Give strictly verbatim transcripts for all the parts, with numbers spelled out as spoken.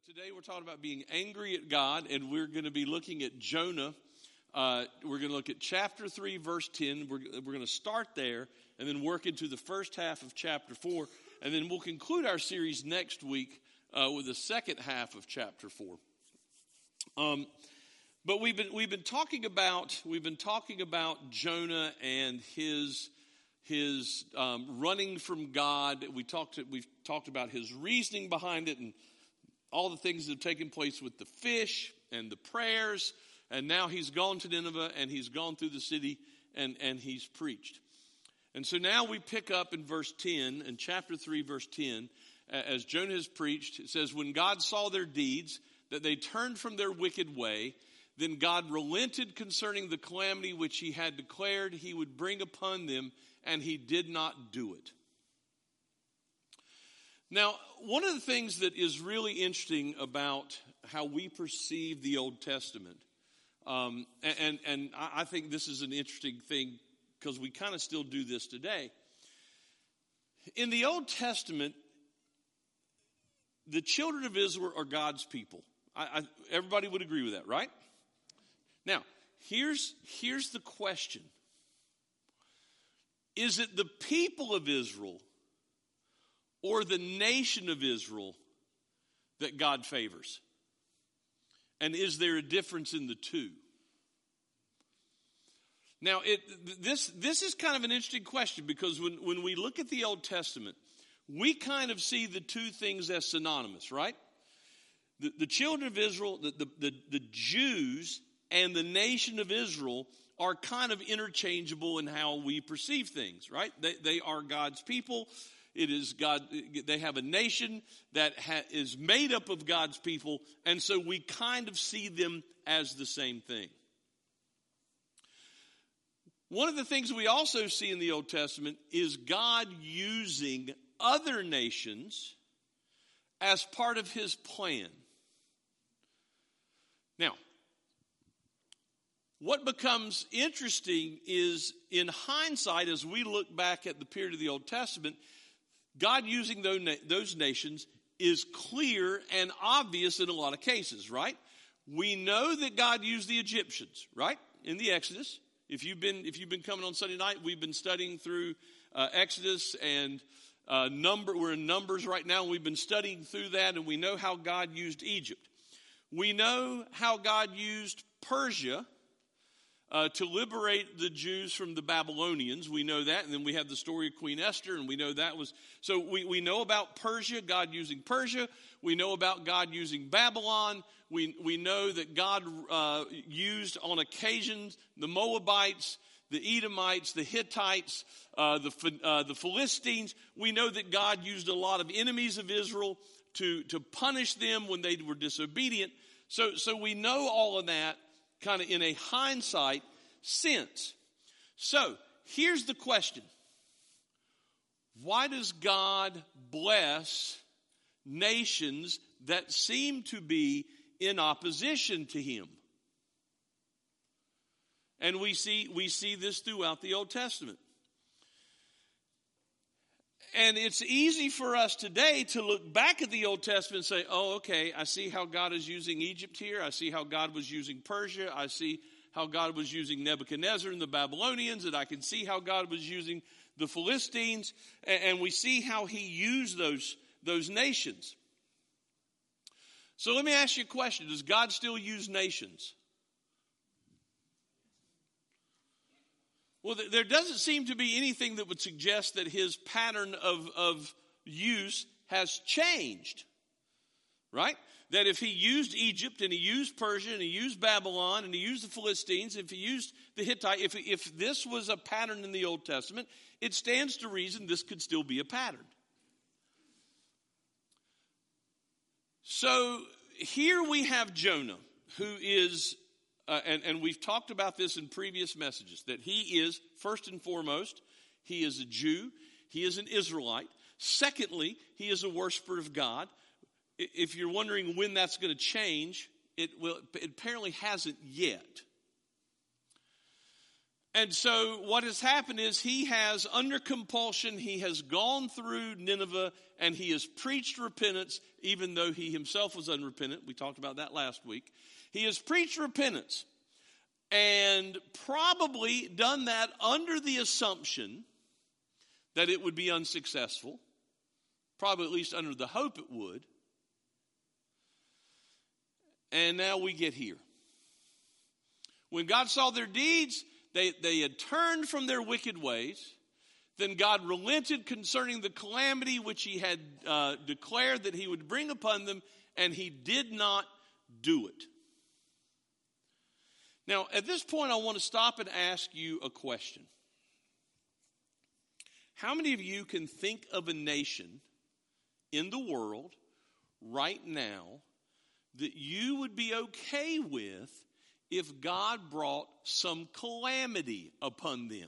Today we're talking about being angry at God, and we're going to be looking at Jonah. Uh, we're going to look at chapter three, verse ten. We're, we're going to start there and then work into the first half of chapter four. And then we'll conclude our series next week uh, with the second half of chapter four. Um, but we've been we've been talking about we've been talking about Jonah and his his um, running from God. We talked we've talked about his reasoning behind it and all the things that have taken place with the fish and the prayers. And now he's gone to Nineveh and he's gone through the city and, and he's preached. And so now we pick up in verse ten, in chapter three, verse ten, as Jonah has preached. It says, when God saw their deeds, that they turned from their wicked way, then God relented concerning the calamity which he had declared he would bring upon them, and he did not do it. Now, one of the things that is really interesting about how we perceive the Old Testament, um, and, and, and I think this is an interesting thing because we kind of still do this today. In the Old Testament, the children of Israel are God's people. I, I, everybody would agree with that, right? Now, here's, here's the question. Is it the people of Israel or the nation of Israel that God favors? And is there a difference in the two? Now, it, this, this is kind of an interesting question because when, when we look at the Old Testament, we kind of see the two things as synonymous, right? The, the children of Israel, the, the, the, the Jews and the nation of Israel are kind of interchangeable in how we perceive things, right? They, they are God's people. It is God. They have a nation that ha, is made up of God's people, and so we kind of see them as the same thing. One of the things we also see in the Old Testament is God using other nations as part of his plan. Now, what becomes interesting is in hindsight, as we look back at the period of the Old Testament, God using those nations is clear and obvious in a lot of cases, right? We know that God used the Egyptians, right? In the Exodus. If you've been if you've been coming on Sunday night, we've been studying through uh, Exodus and uh, number. We're in Numbers right now, and we've been studying through that, and we know how God used Egypt. We know how God used Persia Uh, to liberate the Jews from the Babylonians. We know that. And then we have the story of Queen Esther, and we know that was... So we, we know about Persia, God using Persia. We know about God using Babylon. We, we know that God uh, used on occasions the Moabites, the Edomites, the Hittites, uh, the, uh, the Philistines. We know that God used a lot of enemies of Israel to, to punish them when they were disobedient. So, so we know all of that kind of in a hindsight sense. So, here's the question. Why does God bless nations that seem to be in opposition to him? And we see we see this throughout the Old Testament. And it's easy for us today to look back at the Old Testament and say, oh, okay, I see how God is using Egypt here. I see how God was using Persia. I see how God was using Nebuchadnezzar and the Babylonians. And I can see how God was using the Philistines. And we see how he used those, those nations. So let me ask you a question. Does God still use nations? Well, there doesn't seem to be anything that would suggest that his pattern of, of use has changed, right? That if he used Egypt and he used Persia and he used Babylon and he used the Philistines, if he used the Hittite, if, if this was a pattern in the Old Testament, it stands to reason this could still be a pattern. So here we have Jonah, who is... Uh, and, and we've talked about this in previous messages, that he is, first and foremost, he is a Jew. He is an Israelite. Secondly, he is a worshiper of God. If you're wondering when that's going to change, it will. It apparently hasn't yet. And so what has happened is he has, under compulsion, he has gone through Nineveh and he has preached repentance, even though he himself was unrepentant. We talked about that last week. He has preached repentance and probably done that under the assumption that it would be unsuccessful, probably at least under the hope it would. And now we get here. When God saw their deeds, They, they had turned from their wicked ways. Then God relented concerning the calamity which he had uh, declared that he would bring upon them, and he did not do it. Now, at this point, I want to stop and ask you a question. How many of you can think of a nation in the world right now that you would be okay with if God brought some calamity upon them?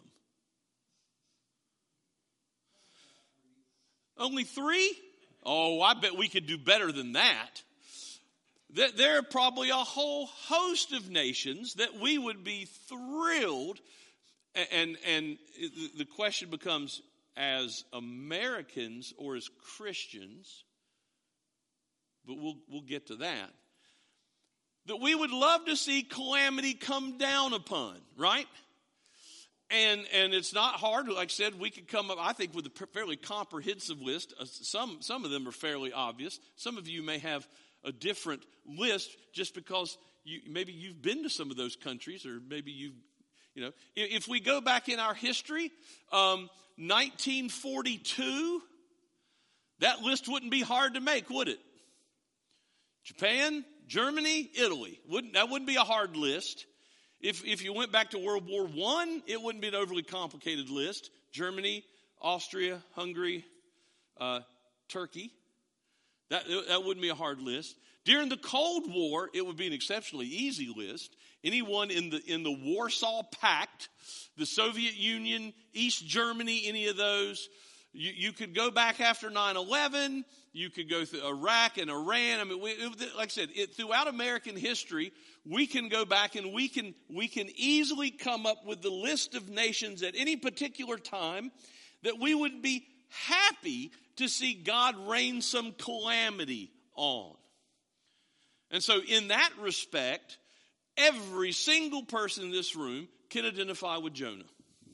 Only three? Oh, I bet we could do better than that. There are probably a whole host of nations that we would be thrilled. And, and the question becomes, as Americans or as Christians, but we'll, we'll get to that, that we would love to see calamity come down upon, right? And and it's not hard. Like I said, we could come up, I think, with a fairly comprehensive list. Uh, some some of them are fairly obvious. Some of you may have a different list just because you maybe you've been to some of those countries, or maybe you've, you know. If we go back in our history, um, nineteen forty-two, that list wouldn't be hard to make, would it? Japan, Germany, Italy. Wouldn't, that wouldn't be a hard list. If if you went back to World War One, it wouldn't be an overly complicated list. Germany, Austria, Hungary, uh, Turkey. That, that wouldn't be a hard list. During the Cold War, it would be an exceptionally easy list. Anyone in the in the Warsaw Pact, the Soviet Union, East Germany, any of those. You, you could go back after nine eleven. You could go through Iraq and Iran. I mean, we, like I said, it, throughout American history, we can go back and we can we can easily come up with the list of nations at any particular time that we would be happy to see God rain some calamity on. And so in that respect, every single person in this room can identify with Jonah.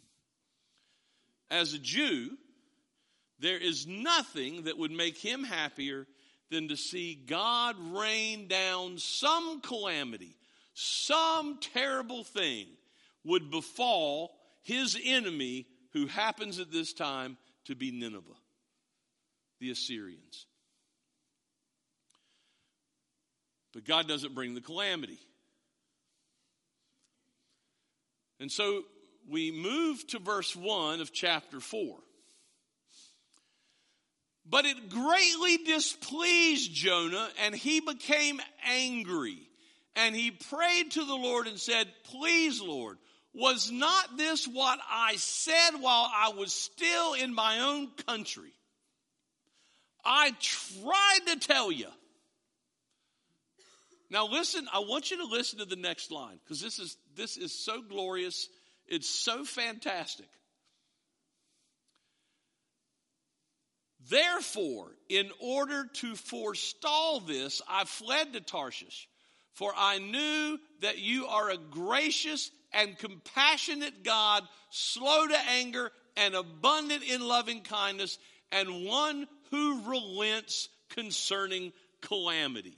As a Jew, there is nothing that would make him happier than to see God rain down some calamity, some terrible thing would befall his enemy, who happens at this time to be Nineveh, the Assyrians. But God doesn't bring the calamity. And so we move to verse one of chapter four. But it greatly displeased Jonah, and he became angry. And he prayed to the Lord and said, "Please, Lord, was not this what I said while I was still in my own country? I tried to tell you." Now listen, I want you to listen to the next line, because this is this is so glorious. It's so fantastic. "Therefore, in order to forestall this, I fled to Tarshish, for I knew that you are a gracious and compassionate God, slow to anger and abundant in loving kindness, and one who relents concerning calamity."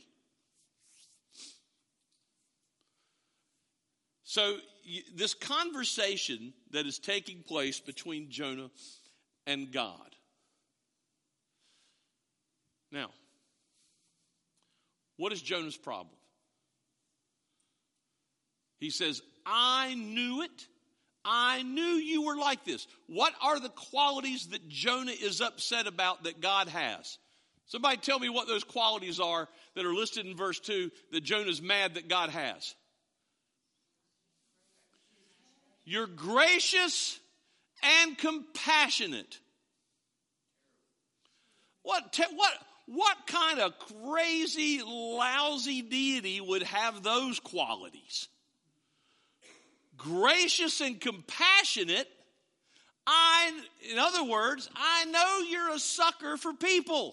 So this conversation that is taking place between Jonah and God. Now, what is Jonah's problem? He says, "I knew it. I knew you were like this." What are the qualities that Jonah is upset about that God has? Somebody tell me what those qualities are that are listed in verse two that Jonah's mad that God has. You're gracious and compassionate. What, te- what, what kind of crazy, lousy deity would have those qualities? gracious and compassionate, I, in other words, I know you're a sucker for people.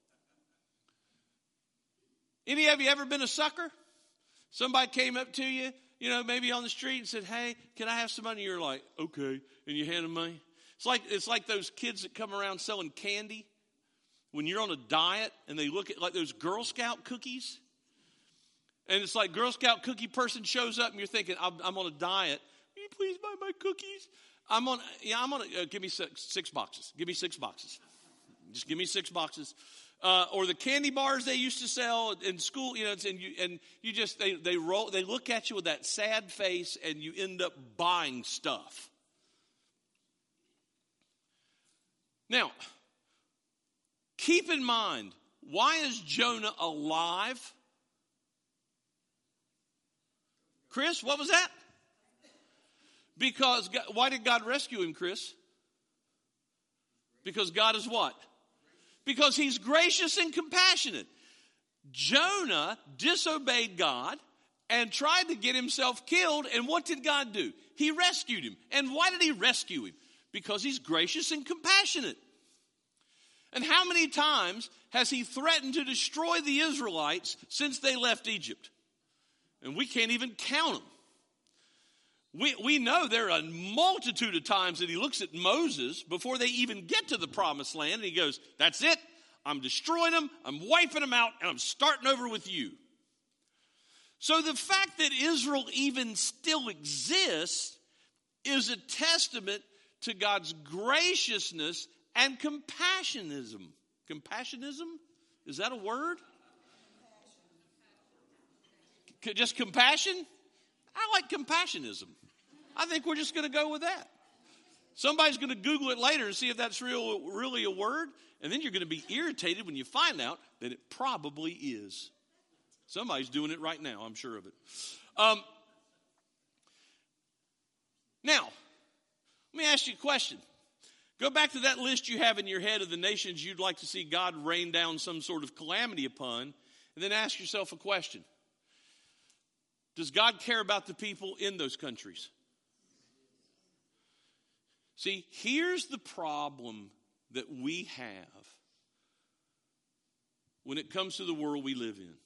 Any of you ever been a sucker? Somebody came up to you, you know, maybe on the street and said, hey, can I have some money? You're like, okay. And you hand them money. It's like, it's like those kids that come around selling candy when you're on a diet and they look at like those Girl Scout cookies. And it's like Girl Scout cookie person shows up and you're thinking, I'm, I'm on a diet. Will you please buy my cookies? I'm on, yeah, I'm on, a, uh, give me six, six boxes. Give me six boxes. Just give me six boxes. Uh, or the candy bars they used to sell in school, you know, and you, and you just, they, they roll, they look at you with that sad face and you end up buying stuff. Now, keep in mind, why is Jonah alive? Chris, what was that? Because, God, why did God rescue him, Chris? Because God is what? Because he's gracious and compassionate. Jonah disobeyed God and tried to get himself killed. And what did God do? He rescued him. And why did he rescue him? Because he's gracious and compassionate. And how many times has he threatened to destroy the Israelites since they left Egypt? And we can't even count them. We, we know there are a multitude of times that he looks at Moses before they even get to the promised land and he goes, that's it. I'm destroying them. I'm wiping them out and I'm starting over with you. So the fact that Israel even still exists is a testament to God's graciousness and compassionism. Compassionism? Is that a word? Just compassion? I like compassionism. I think we're just going to go with that. Somebody's going to Google it later and see if that's real, really a word. And then you're going to be irritated when you find out that it probably is. Somebody's doing it right now, I'm sure of it. Um, now, let me ask you a question. Go back to that list you have in your head of the nations you'd like to see God rain down some sort of calamity upon, and then ask yourself a question. Does God care about the people in those countries? See, here's the problem that we have when it comes to the world we live in.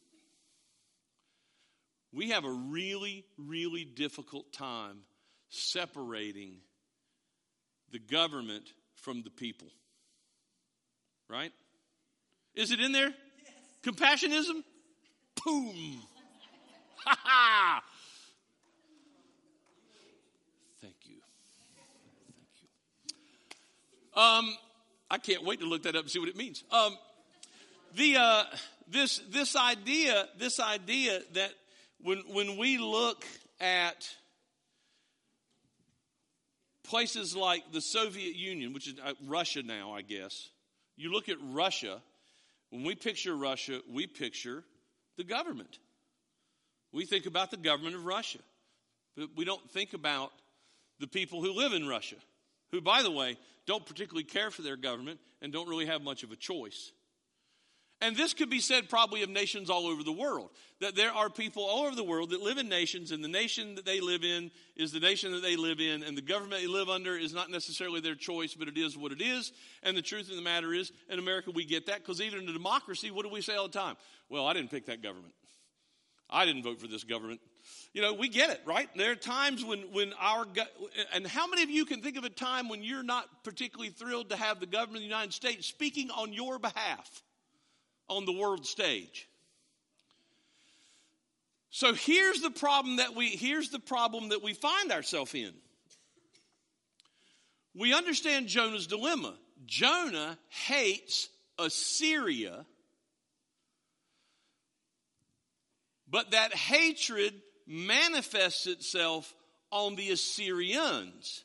We have a really, really difficult time separating the government from the people. Right? Is it in there? Yes. Compassionism? Boom. Ha ha! Thank you. Thank you. Um, I can't wait to look that up and see what it means. Um, the uh, this this idea this idea that when when we look at places like the Soviet Union, which is Russia now, I guess, you look at Russia. When we picture Russia, we picture the government. We think about the government of Russia, but we don't think about the people who live in Russia, who, by the way, don't particularly care for their government and don't really have much of a choice. And this could be said probably of nations all over the world, that there are people all over the world that live in nations, and the nation that they live in is the nation that they live in, and the government they live under is not necessarily their choice, but it is what it is. And the truth of the matter is, in America we get that, because even in a democracy, what do we say all the time? Well, I didn't pick that government. I didn't vote for this government. You know, we get it, right? There are times when, when our, and how many of you can think of a time when you're not particularly thrilled to have the government of the United States speaking on your behalf on the world stage? So here's the problem that we, here's the problem that we find ourselves in. We understand Jonah's dilemma. Jonah hates Assyria, but that hatred manifests itself on the Assyrians.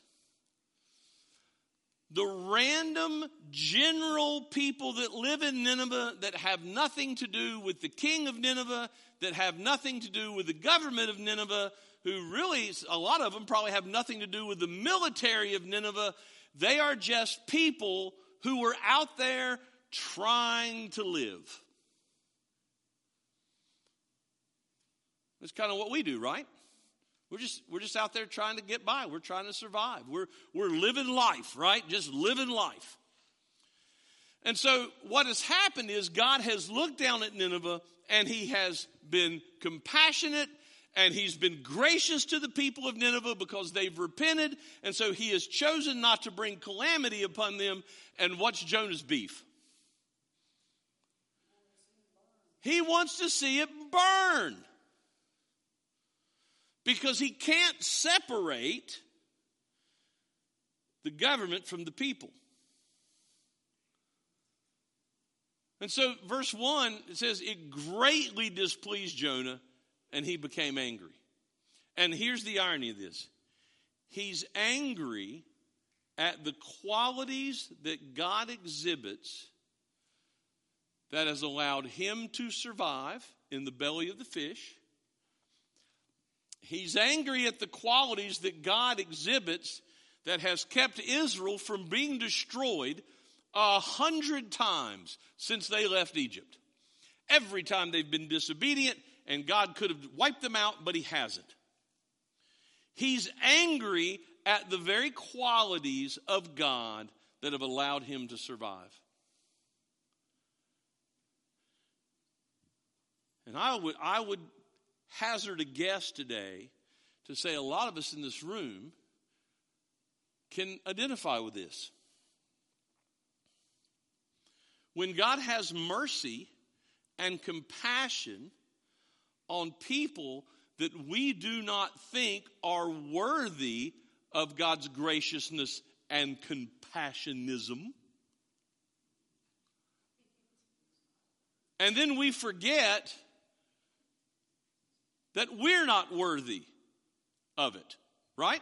The random general people that live in Nineveh that have nothing to do with the king of Nineveh, that have nothing to do with the government of Nineveh, who really, a lot of them probably have nothing to do with the military of Nineveh. They are just people who were out there trying to live. That's kind of what we do, right? We're just, we're just out there trying to get by. We're trying to survive. We're, we're living life, right? Just living life. And so what has happened is God has looked down at Nineveh and he has been compassionate and he's been gracious to the people of Nineveh because they've repented. And so he has chosen not to bring calamity upon them. And what's Jonah's beef? He wants to see it burn. Because he can't separate the government from the people. And so verse one, it says, it greatly displeased Jonah, and he became angry. And here's the irony of this. He's angry at the qualities that God exhibits that has allowed him to survive in the belly of the fish. He's angry at the qualities that God exhibits that has kept Israel from being destroyed a hundred times since they left Egypt. Every time they've been disobedient, and God could have wiped them out, but he hasn't. He's angry at the very qualities of God that have allowed him to survive. And I would, I would hazard a guess today to say a lot of us in this room can identify with this. When God has mercy and compassion on people that we do not think are worthy of God's graciousness and compassionism, and then we forget that we're not worthy of it, right?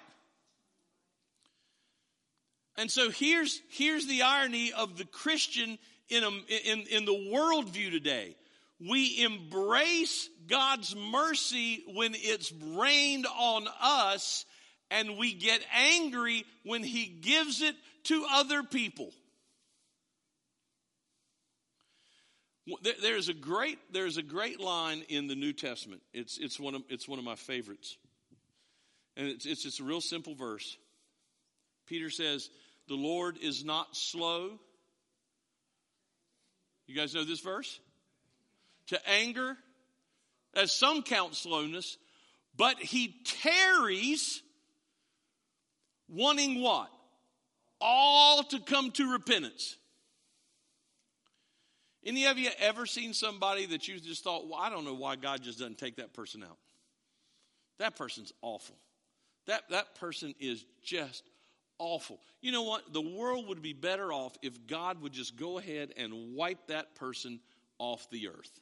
And so here's, here's the irony of the Christian in, a, in, in the worldview today. We embrace God's mercy when it's rained on us, and we get angry when he gives it to other people. There's a great, there's a great line in the New Testament. It's, it's, one, of, it's one of my favorites. And it's, it's just a real simple verse. Peter says, the Lord is not slow. You guys know this verse? To anger, as some count slowness, but he tarries, wanting what? All to come to repentance. Any of you ever seen somebody that you just thought, well, I don't know why God just doesn't take that person out? That person's awful. That, that person is just awful. You know what? The world would be better off if God would just go ahead and wipe that person off the earth.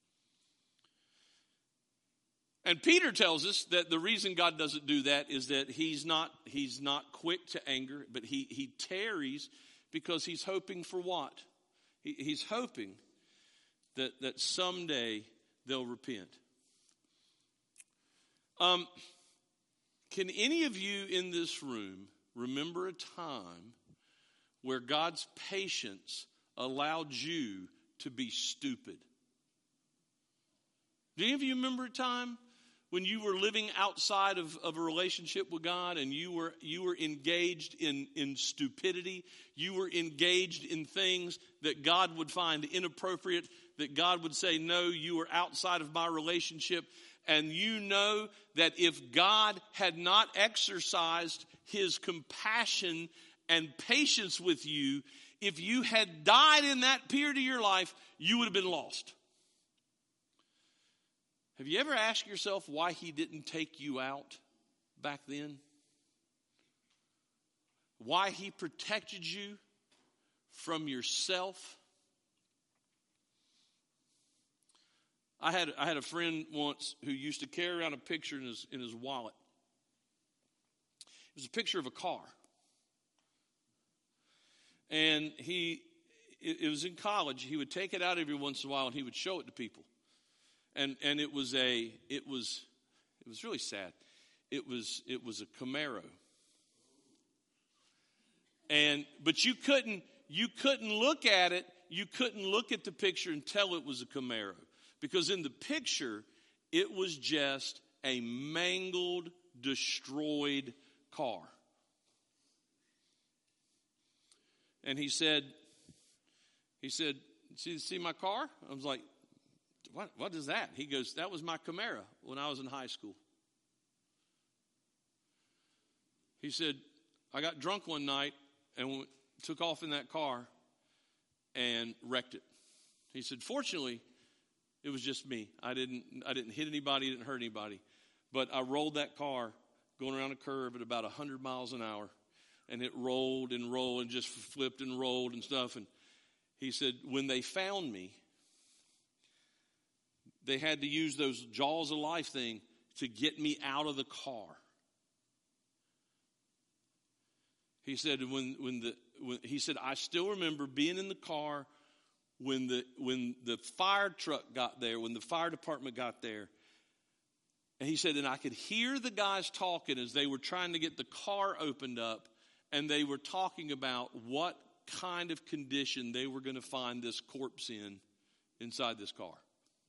And Peter tells us that the reason God doesn't do that is that he's not, he's not quick to anger, but he, he tarries because he's hoping for what? He, he's hoping that, that someday they'll repent. Um, can any of you in this room remember a time where God's patience allowed you to be stupid? Do any of you remember a time when you were living outside of, of a relationship with God and you were you were engaged in, in stupidity? You were engaged in things that God would find inappropriate, that God would say, no, you are outside of my relationship. And you know that if God had not exercised his compassion and patience with you, if you had died in that period of your life, you would have been lost. Have you ever asked yourself why he didn't take you out back then? Why he protected you from yourself? I had I had a friend once who used to carry around a picture in his in his wallet. It was a picture of a car. And he it, it was in college. He would take it out every once in a while and he would show it to people. And and it was a it was it was really sad. It was it was a Camaro. And but you couldn't you couldn't look at it, you couldn't look at the picture and tell it was a Camaro. Because in the picture, it was just a mangled, destroyed car. And he said, he said, see, see my car? I was like, what, what is that? He goes, that was my Camaro when I was in high school. He said, I got drunk one night and went, took off in that car and wrecked it. He said, fortunately, it was just me. I didn't I didn't hit anybody, didn't hurt anybody. But I rolled that car going around a curve at about one hundred miles an hour. And it rolled and rolled and just flipped and rolled and stuff. And he said, when they found me, they had to use those jaws of life thing to get me out of the car. He said, when when the when, he said, I still remember being in the car when the when the fire truck got there, when the fire department got there. And he said, and I could hear the guys talking as they were trying to get the car opened up. And they were talking about what kind of condition they were going to find this corpse in inside this car.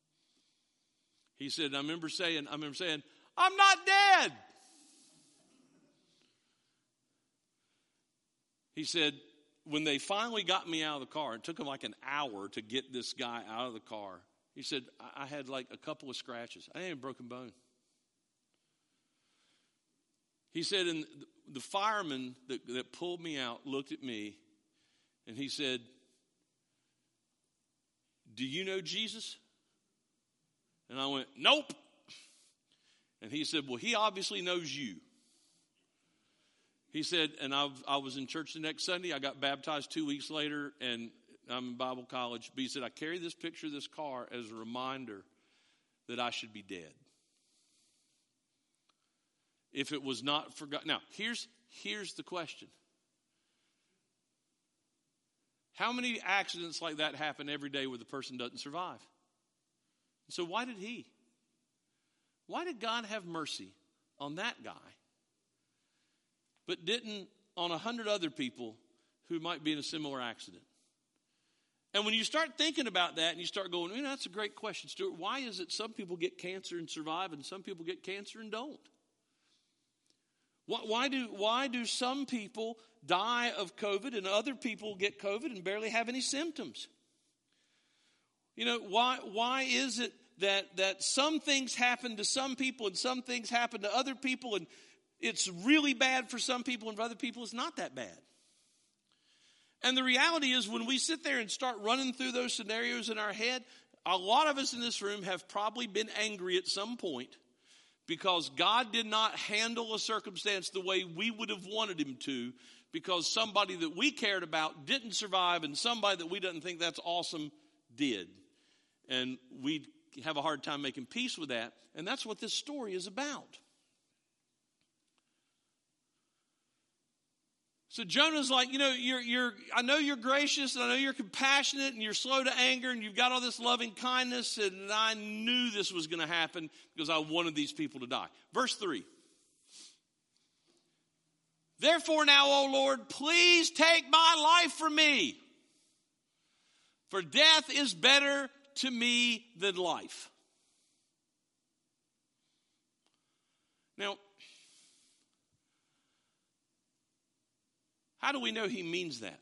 He said, I remember saying, I remember saying, I'm not dead. He said, when they finally got me out of the car, it took them like an hour to get this guy out of the car. He said, I had like a couple of scratches. I ain't a broken bone. He said, and the fireman that, that pulled me out looked at me and he said, do you know Jesus? And I went, nope. And he said, well, he obviously knows you. He said, and I, I was in church the next Sunday. I got baptized two weeks later, and I'm in Bible college. But he said, I carry this picture of this car as a reminder that I should be dead. If it was not forgotten. Now, here's, here's the question. How many accidents like that happen every day where the person doesn't survive? So why did he? Why did God have mercy on that guy, but didn't on a hundred other people who might be in a similar accident? And when you start thinking about that and you start going, you know, that's a great question, Stuart. Why is it some people get cancer and survive and some people get cancer and don't? Why do, why do some people die of COVID and other people get COVID and barely have any symptoms? You know, why why is it that, that some things happen to some people and some things happen to other people and it's really bad for some people and for other people it's not that bad? And the reality is when we sit there and start running through those scenarios in our head, a lot of us in this room have probably been angry at some point because God did not handle a circumstance the way we would have wanted him to, because somebody that we cared about didn't survive and somebody that we didn't think that's awesome did. And we have a hard time making peace with that. And that's what this story is about. So Jonah's like, you know, you're, you're, I know you're gracious and I know you're compassionate and you're slow to anger and you've got all this loving kindness, and I knew this was going to happen because I wanted these people to die. Verse three. Therefore now, O Lord, please take my life from me, for death is better to me than life. Now, how do we know he means that?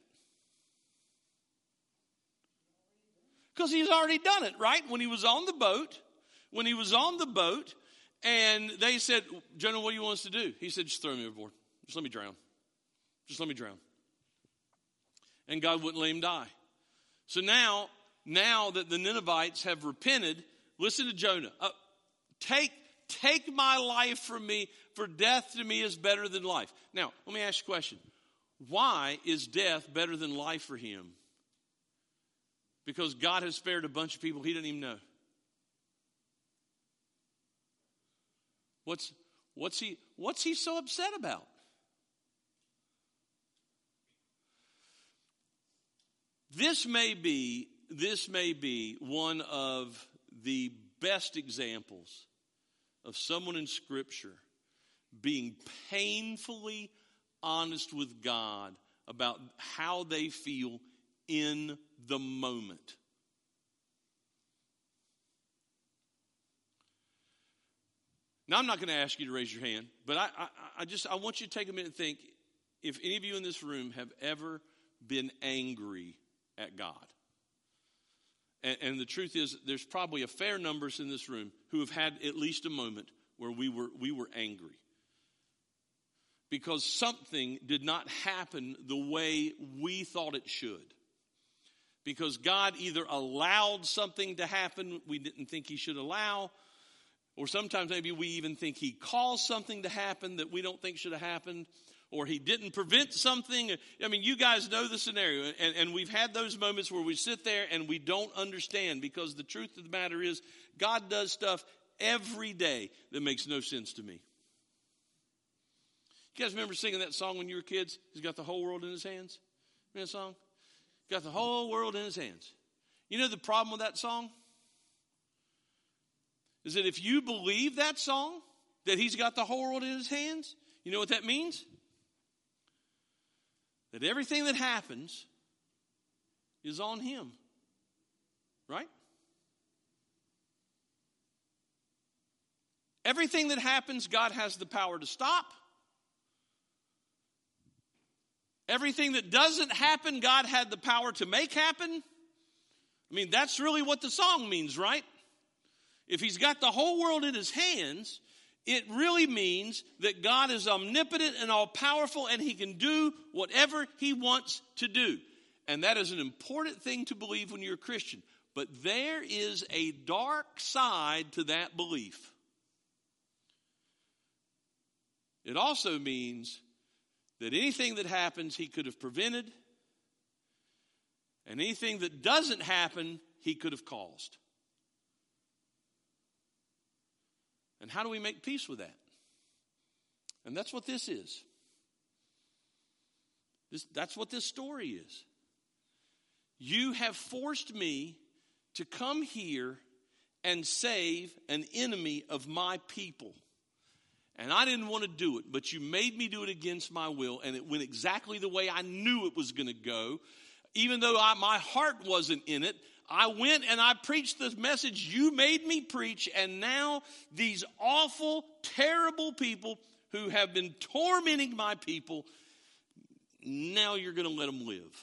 Because he's already done it, right? When he was on the boat, when he was on the boat, and they said, Jonah, what do you want us to do? He said, just throw me overboard. Just let me drown. Just let me drown. And God wouldn't let him die. So now, now that the Ninevites have repented, listen to Jonah. Uh, take, take my life from me, for death to me is better than life. Now, let me ask you a question. Why is death better than life for him? Because God has spared a bunch of people he didn't even know. What's, what's, he, what's he so upset about? This may be, this may be one of the best examples of someone in Scripture being painfully honest with God about how they feel in the moment. Now, I'm not going to ask you to raise your hand, but I, I, I just I want you to take a minute and think if any of you in this room have ever been angry at God. And, and the truth is, there's probably a fair numbers in this room who have had at least a moment where we were we were angry. Because something did not happen the way we thought it should. Because God either allowed something to happen we didn't think he should allow, or sometimes maybe we even think he caused something to happen that we don't think should have happened, or he didn't prevent something. I mean, you guys know the scenario, and, and we've had those moments where we sit there and we don't understand, because the truth of the matter is God does stuff every day that makes no sense to me. You guys remember singing that song when you were kids? He's got the whole world in his hands. Remember that song? Got the whole world in his hands. You know the problem with that song? Is that if you believe that song, that he's got the whole world in his hands, you know what that means? That everything that happens is on him. Right? Everything that happens, God has the power to stop. Everything that doesn't happen, God had the power to make happen. I mean, that's really what the song means, right? If he's got the whole world in his hands, it really means that God is omnipotent and all-powerful, and he can do whatever he wants to do. And that is an important thing to believe when you're a Christian. But there is a dark side to that belief. It also means that anything that happens, he could have prevented. And anything that doesn't happen, he could have caused. And how do we make peace with that? And that's what this is. This, that's what this story is. You have forced me to come here and save an enemy of my people. And I didn't want to do it, but you made me do it against my will, and it went exactly the way I knew it was going to go. Even though I, my heart wasn't in it, I went and I preached the message you made me preach, and now these awful, terrible people who have been tormenting my people, now you're going to let them live.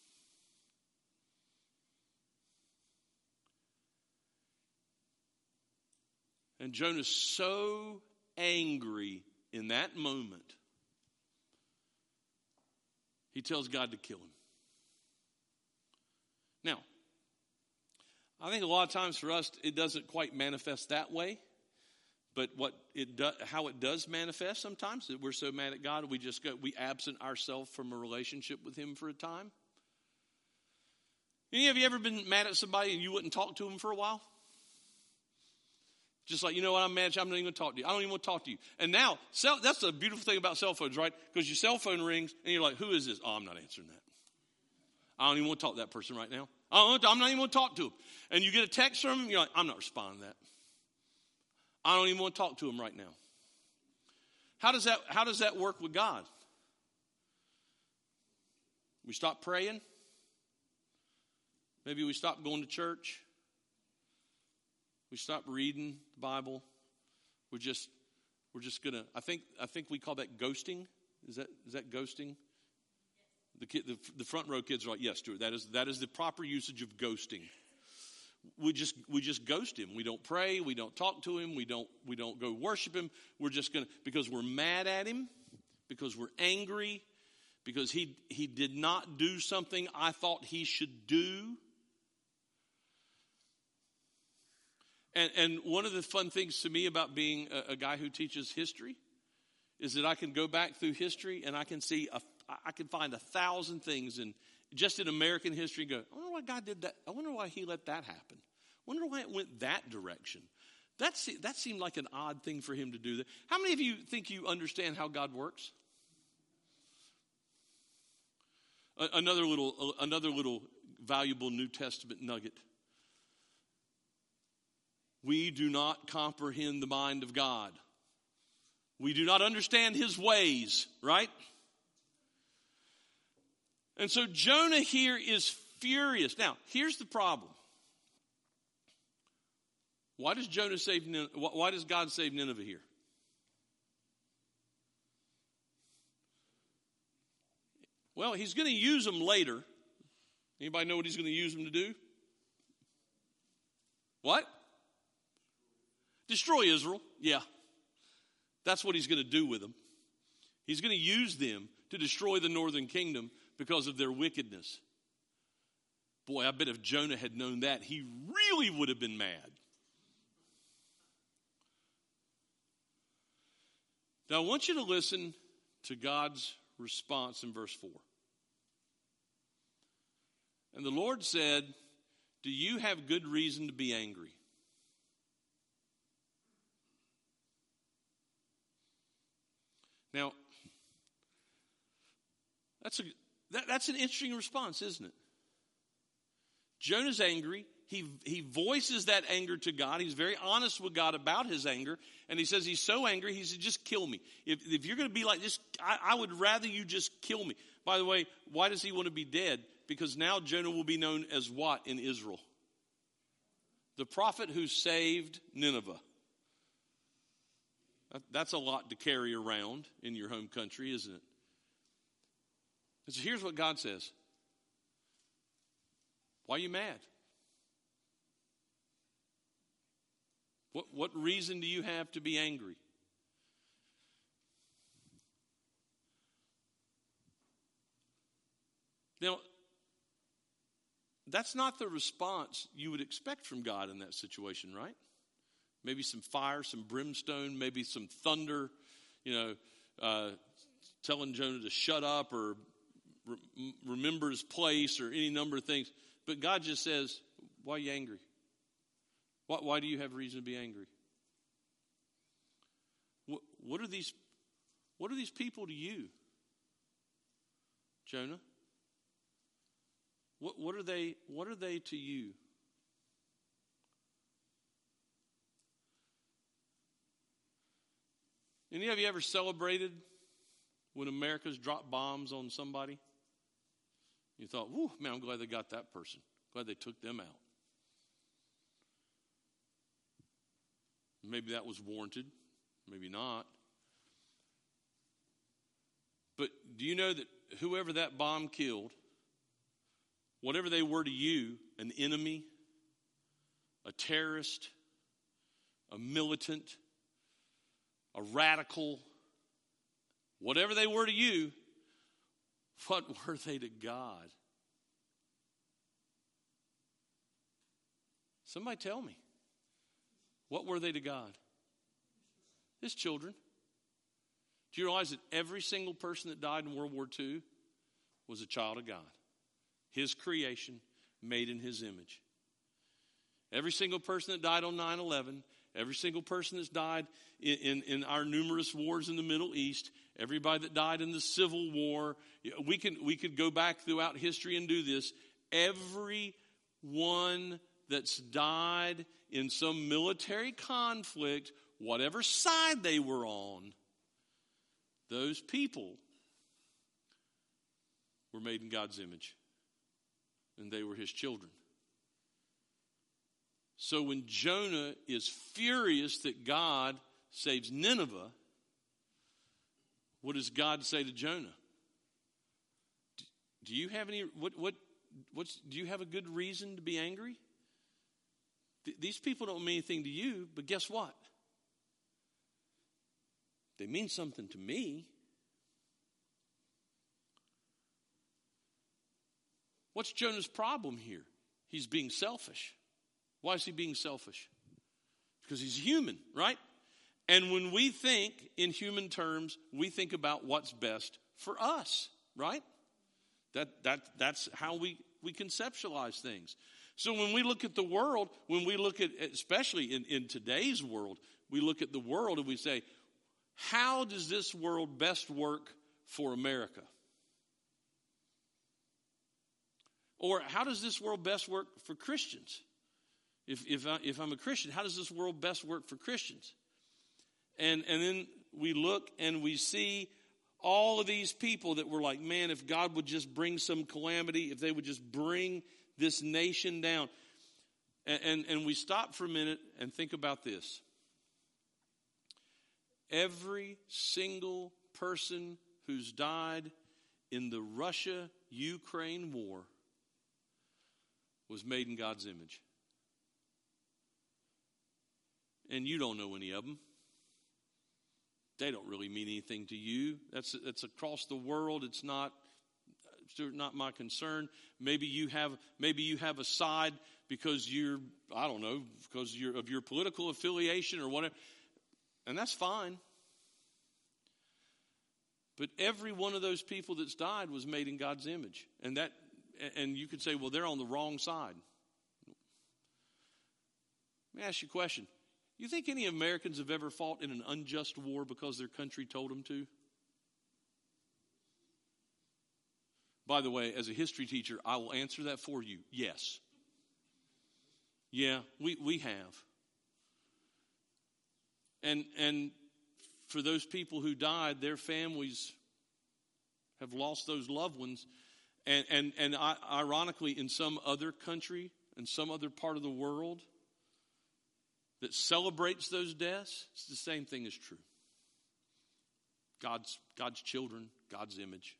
And Jonah's so angry in that moment, he tells God to kill him. Now, I think a lot of times for us, it doesn't quite manifest that way. But what it do, how it does manifest sometimes, that we're so mad at God, we just go, we absent ourselves from a relationship with him for a time. Any of you ever been mad at somebody and you wouldn't talk to them for a while? Just like, you know what, I'm mad, I'm not even going to talk to you. I don't even want to talk to you. And now, cell, that's the beautiful thing about cell phones, right? Because your cell phone rings, and you're like, who is this? Oh, I'm not answering that. I don't even want to talk to that person right now. I don't, I'm not even going to talk to him. And you get a text from him, you're like, I'm not responding to that. I don't even want to talk to him right now. How does that, how does that work with God? We stop praying. Maybe we stop going to church. We stop reading the Bible. We're just, we're just gonna. I think, I think we call that ghosting. Is that, is that ghosting? The kid, the, the front row kids are like, yes, Stuart. That is, that is the proper usage of ghosting. We just, we just ghost him. We don't pray. We don't talk to him. We don't, we don't go worship him. We're just gonna, because we're mad at him, because we're angry, because he, he did not do something I thought he should do. And, and one of the fun things to me about being a, a guy who teaches history is that I can go back through history and I can see, a, I can find a thousand things in just in American history and go, I wonder why God did that. I wonder why he let that happen. I wonder why it went that direction. That's, that seemed like an odd thing for him to do. That. How many of you think you understand how God works? A, another little, another little valuable New Testament nugget. We do not comprehend the mind of God. We do not understand his ways, right? And so Jonah here is furious. Now, here's the problem. Why does Jonah save Nineveh? Why does God save Nineveh here? Well, he's going to use them later. Anybody know what he's going to use them to do? What? Destroy Israel. Yeah. That's what he's going to do with them. He's going to use them to destroy the northern kingdom because of their wickedness. Boy, I bet if Jonah had known that, he really would have been mad. Now, I want you to listen to God's response in verse four. And the Lord said, do you have good reason to be angry? Now, that's a that, that's an interesting response, isn't it? Jonah's angry. He, he voices that anger to God. He's very honest with God about his anger. And he says he's so angry, he said, just kill me. If, if you're going to be like this, I, I would rather you just kill me. By the way, why does he want to be dead? Because now Jonah will be known as what in Israel? The prophet who saved Nineveh. That, that's a lot to carry around in your home country, isn't it? So here's what God says. Why are you mad? What, what reason do you have to be angry? Now, that's not the response you would expect from God in that situation, right? Maybe some fire, some brimstone, maybe some thunder, you know, uh, telling Jonah to shut up or re- remember his place or any number of things. But God just says, why are you angry? Why, why do you have reason to be angry? What, what are these, what are these people to you, Jonah? What, what are they, what are they to you? Any of you ever celebrated when America's dropped bombs on somebody? You thought, whew, man, I'm glad they got that person. Glad they took them out. Maybe that was warranted. Maybe not. But do you know that whoever that bomb killed, whatever they were to you, an enemy, a terrorist, a militant, a radical, whatever they were to you, what were they to God? Somebody tell me. What were they to God? His children. Do you realize that every single person that died in World War Two was a child of God? His creation, made in his image. Every single person that died on nine eleven, every single person that's died in, in, in our numerous wars in the Middle East, everybody that died in the Civil War, we can we could go back throughout history and do this. Every one that's died in some military conflict, whatever side they were on, those people were made in God's image. And they were his children. So when Jonah is furious that God saves Nineveh, what does God say to Jonah? Do you have any, what, what, what's, do you have a good reason to be angry? Th- these people don't mean anything to you, but guess what? They mean something to me. What's Jonah's problem here? He's being selfish. Why is he being selfish? Because he's human, right? And when we think in human terms, we think about what's best for us, right? That that that's how we, we conceptualize things. So when we look at the world, when we look at, especially in, in today's world, we look at the world and we say, how does this world best work for America? Or how does this world best work for Christians? If if, I, if I'm a Christian, how does this world best work for Christians? And and then we look and we see all of these people that were like, man, if God would just bring some calamity, if they would just bring this nation down. And, and, and we stop for a minute and think about this. Every single person who's died in the Russia-Ukraine war was made in God's image. And you don't know any of them. They don't really mean anything to you. That's that's across the world. It's not it's not my concern. Maybe you have maybe you have a side because you're I don't know because you're of your political affiliation or whatever, and that's fine. But every one of those people that's died was made in God's image, and that and you could say, well, they're on the wrong side. Let me ask you a question. You think any Americans have ever fought in an unjust war because their country told them to? By the way, as a history teacher, I will answer that for you. Yes. Yeah, we, we have. And and for those people who died, their families have lost those loved ones. And, and, and ironically, in some other country, in some other part of the world that celebrates those deaths, it's the same thing is true. God's, God's children, God's image.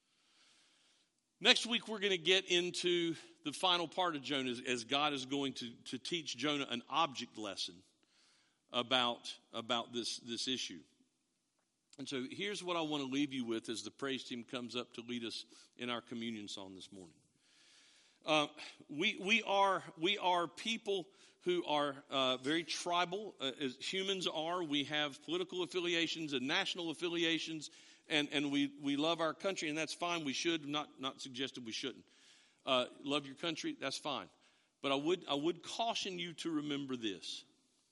Next week, we're going to get into the final part of Jonah as God is going to, to teach Jonah an object lesson about, about this, this issue. And so here's what I want to leave you with as the praise team comes up to lead us in our communion song this morning. Uh, we we are we are people who are uh, very tribal, uh, as humans are. We have political affiliations and national affiliations, and, and we, we love our country, and that's fine. We should, not not suggested we shouldn't. Uh, love your country, that's fine. But I would I would caution you to remember this.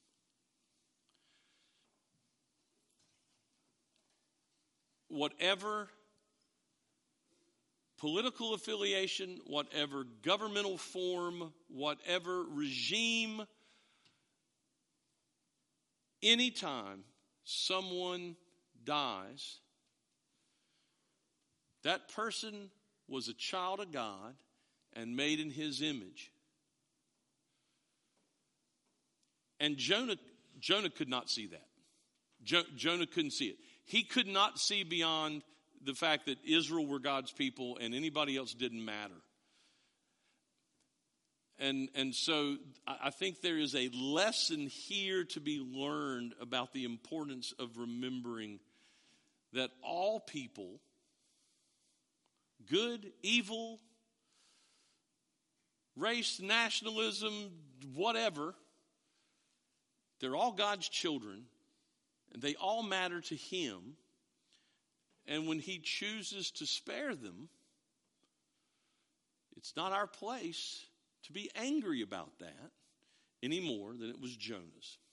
Whatever political affiliation, whatever governmental form, whatever regime, anytime someone dies, that person was a child of God and made in his image. And Jonah, Jonah could not see that. Jo- Jonah couldn't see it. He could not see beyond the fact that Israel were God's people and anybody else didn't matter. And, and so I think there is a lesson here to be learned about the importance of remembering that all people, good, evil, race, nationalism, whatever, they're all God's children. And they all matter to him. And when he chooses to spare them, it's not our place to be angry about that any more than it was Jonah's.